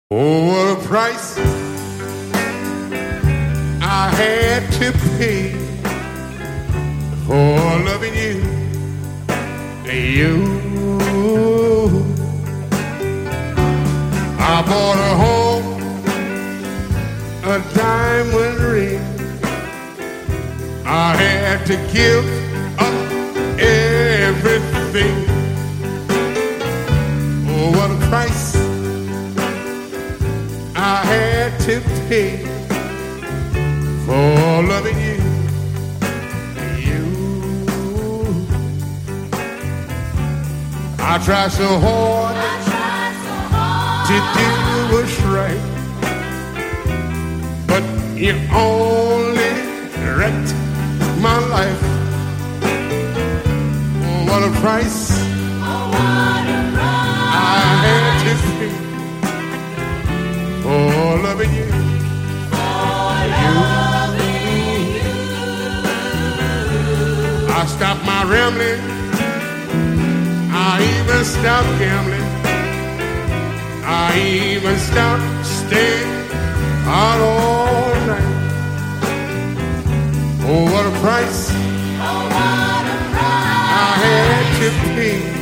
Oh, what a price I had to pay for loving you. I bought a home, a diamond ring. I had to give up everything. Oh, what a price I had to pay for loving you. I tried so hard to do what's right, but you only wrecked my life. Oh, what a price I had to pay for loving you. I stopped my rambling, I even stopped gambling, I even stopped staying out all night. Oh, what a price I had to pay